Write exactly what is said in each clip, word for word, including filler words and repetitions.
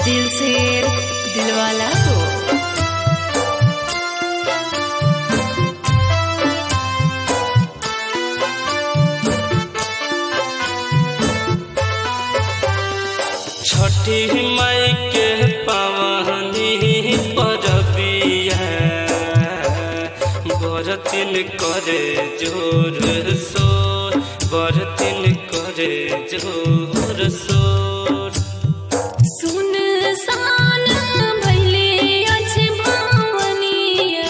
दिल से दिलवाला हो। छठी माई के पावनी परबिया बरतिन करे जोर सोर, बरतिन करे जोर सोर। सुन सान भैले अछि भावनिया,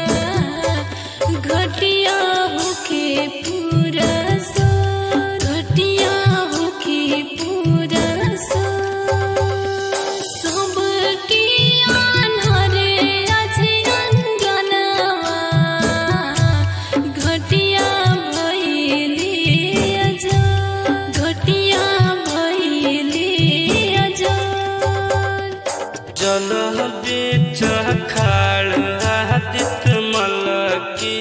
घटिया होके पूरा सोर, घटिया होके पूरा सोर। सबके आन्हरे अछि अंगनवा, घटिया भैले अजर, घटिया भैले जल बीच खाड़ आदित मलकी,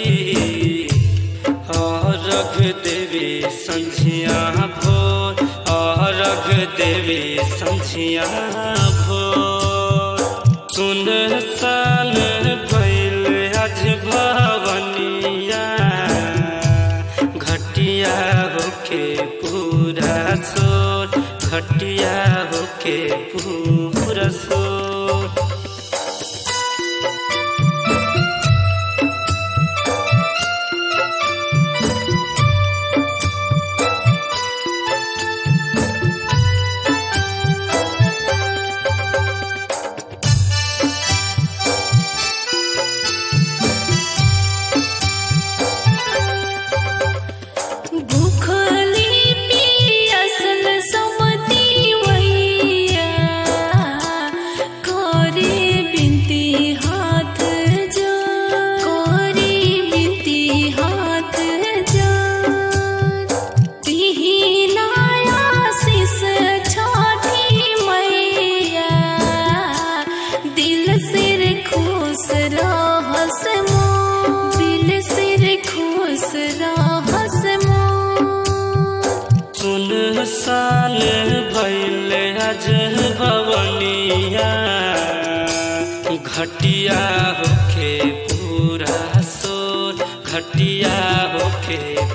अर्घ देवी संझिया भोर, अर्घ देवी संझिया भोर। सुन सान भइल आज भवनिया, घटिया होके पूरा सोर, घटिया होके पूरा सोर। सुन सान भइल आज भवनिया, घटिया होके पूरा सोर, घटिया होके